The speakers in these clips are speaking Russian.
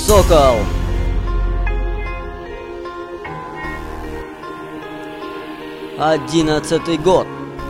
Сокол. 11-й год.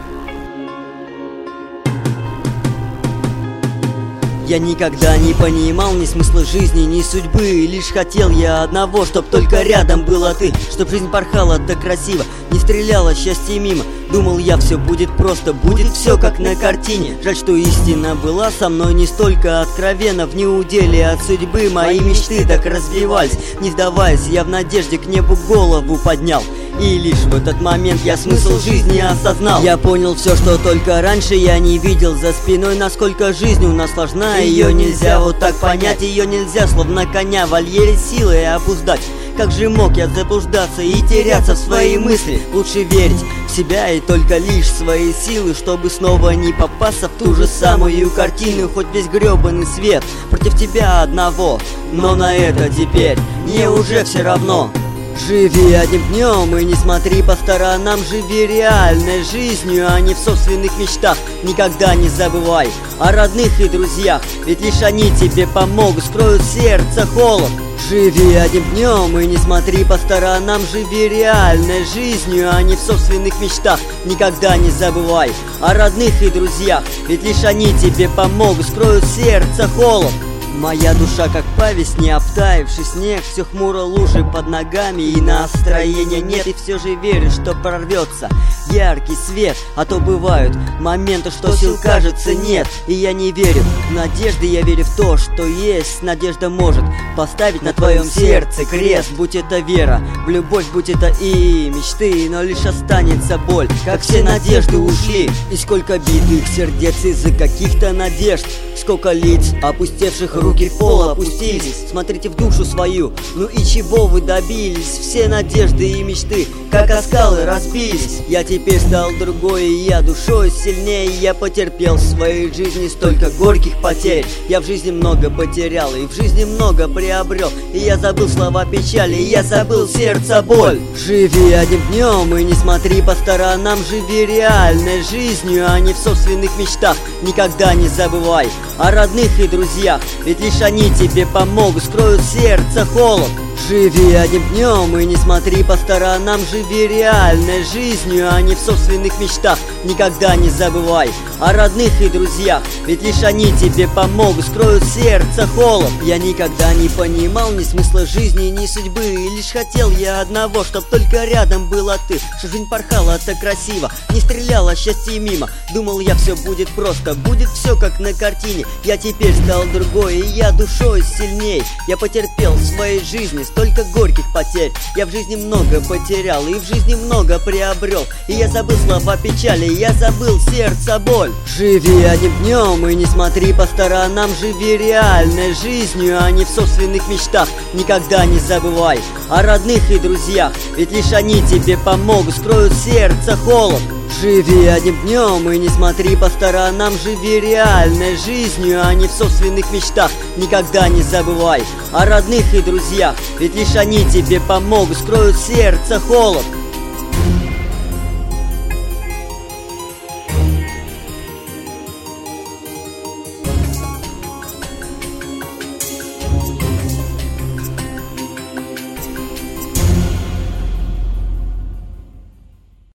Я никогда не понимал ни смысла жизни, ни судьбы. Лишь хотел я одного, чтоб только рядом была ты, чтоб жизнь порхала так красиво, не стреляла счастье мимо. Думал я, все будет просто, будет все как на картине. Жаль, что истина была со мной не столько откровенна. В неуделе от судьбы мои мечты так разбивались. Не сдаваясь, я в надежде к небу голову поднял. И лишь в этот момент я смысл жизни осознал. Я понял все, что только раньше я не видел за спиной. Насколько жизнь у нас сложна, ее нельзя вот так понять. Ее нельзя словно коня в вольере силой обуздать. Как же мог я заблуждаться и теряться в свои мысли? Лучше верить в себя и только лишь свои силы, чтобы снова не попасться в ту же самую картину. Хоть весь гребаный свет против тебя одного, но на это теперь мне уже все равно. Живи одним днем и не смотри по сторонам. Живи реальной жизнью, а не в собственных мечтах. Никогда не забывай о родных и друзьях, ведь лишь они тебе помогут, скроют сердце холод. Живи одним днем и не смотри по сторонам. Живи реальной жизнью, а не в собственных мечтах. Никогда не забывай о родных и друзьях, ведь лишь они тебе помогут, скроют сердце холод. Моя душа, как по весне обтаивший снег, все хмуро лужи под ногами, и настроения нет. И все же верю, что прорвется яркий свет. А то бывают моменты, что сил кажется нет. И я не верю в надежды, я верю в то, что есть. Надежда может поставить на твоем сердце крест. Будь это вера в любовь, будь это и мечты, но лишь останется боль, как все надежды ушли. И сколько битых сердец из-за каких-то надежд, сколько лиц опустевших, руки в пол опустились. Смотрите в душу свою, ну и чего вы добились? Все надежды и мечты, как о скалы, разбились. Я теперь стал другой, и я душой сильнее. Я потерпел в своей жизни столько горьких потерь. Я в жизни много потерял и в жизни много приобрел. И я забыл слова печали, и я забыл сердца боль. Живи одним днем и не смотри по сторонам. Живи реальной жизнью, а не в собственных мечтах. Никогда не забывай о родных и друзьях, ведь лишь они тебе помогут, скроют сердце холод. Живи одним днем и не смотри по сторонам. Живи реальной жизнью, а не в собственных мечтах. Никогда не забывай о родных и друзьях, ведь лишь они тебе помогут, скроют сердце холод. Я никогда не понимал ни смысла жизни, ни судьбы. И лишь хотел я одного, чтоб только рядом была ты, чтоб жизнь порхала так красиво, не стреляла счастье мимо. Думал я, все будет просто, будет все как на картине. Я теперь стал другой, и я душой сильней. Я потерпел в своей жизни столько горьких потерь. Я в жизни много потерял и в жизни много приобрел. И я забыл слова печали, я забыл сердца боль. Живи одним днем и не смотри по сторонам. Живи реальной жизнью, а не в собственных мечтах. Никогда не забывай о родных и друзьях, ведь лишь они тебе помогут, скроют сердце холод. Живи одним днем и не смотри по сторонам. Живи реальной жизнью, а не в собственных мечтах. Никогда не забывай о родных и друзьях, ведь лишь они тебе помогут, скроют сердце холод.